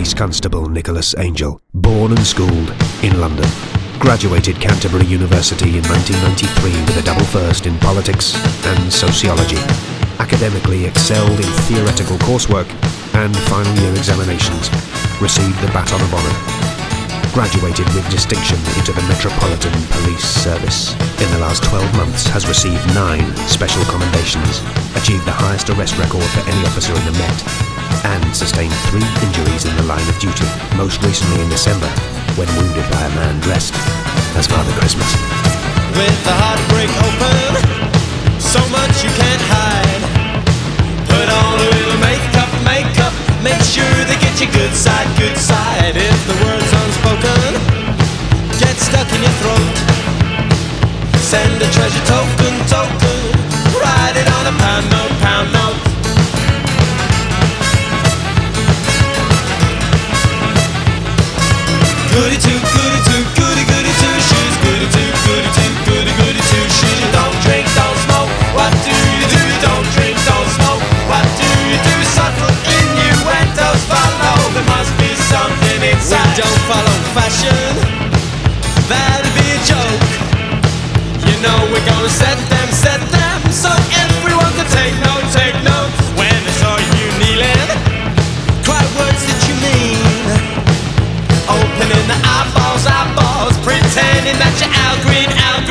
Police Constable Nicholas Angel, born and schooled in London. Graduated Canterbury University in 1993 with a double first in politics and sociology. Academically excelled in theoretical coursework and final year examinations. Received the Baton of Honour. Graduated with distinction into the Metropolitan Police Service. In the last 12 months has received 9 special commendations, achieved the highest arrest record for any officer in the Met, and sustained 3 injuries in the line of duty, most recently in December, when wounded by a man dressed as Father Christmas. With the heartbreak open, so much you can't hide. Put on a little makeup, make sure they get you good side, good side. If the word's unspoken, get stuck in your throat. Send a treasure token, write it on a pound note. Goody two shoes, goody two shoes. Don't drink, don't smoke, what do you do? Don't drink, don't smoke, what do you do? Subtle innuendos follow, there must be something inside. We don't follow fashion, that'd be a joke. You know we're gonna set them, so everyone can take note. When they saw you kneeling, cry words that you mean. Opening the eyeballs, pretending that you're Al Green.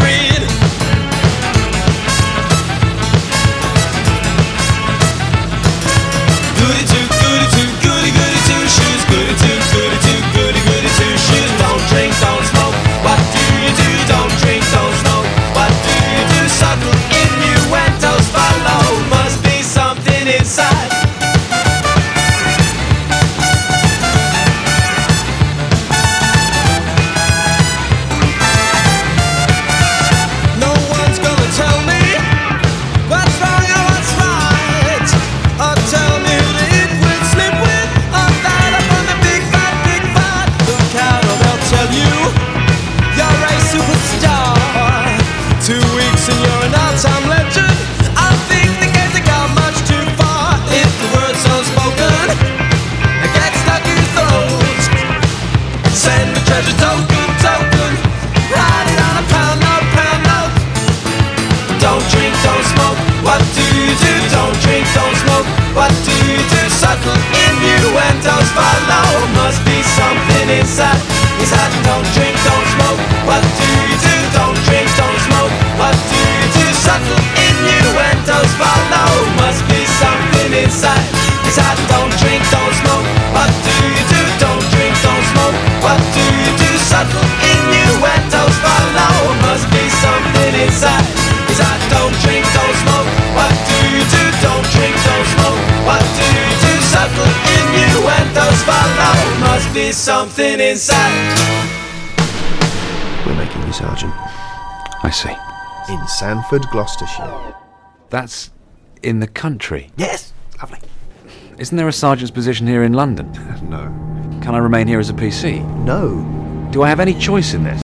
Goody two shoes, goody two shoes. Don't drink, don't smoke, what do you do? Don't drink, don't smoke, what do you do? Subtle innuendos follow, must be something inside. Innuendos follow, must be something inside. Don't drink, don't smoke, what do you do? Don't drink, don't smoke, what do you do? Subtle innuendos follow, must be something inside. Don't drink, don't smoke, what do you do? Don't drink, don't smoke, what do you do? Subtle innuendos follow, must be something inside. Don't drink, don't smoke, what do you do? Don't drink, don't smoke, what do you do? Subtle innuendos follow, must be something inside. We're making you sergeant. I see. In Sanford, Gloucestershire. That's in the country. Yes, lovely. Isn't there a sergeant's position here in London? No. Can I remain here as a PC? No. Do I have any choice in this?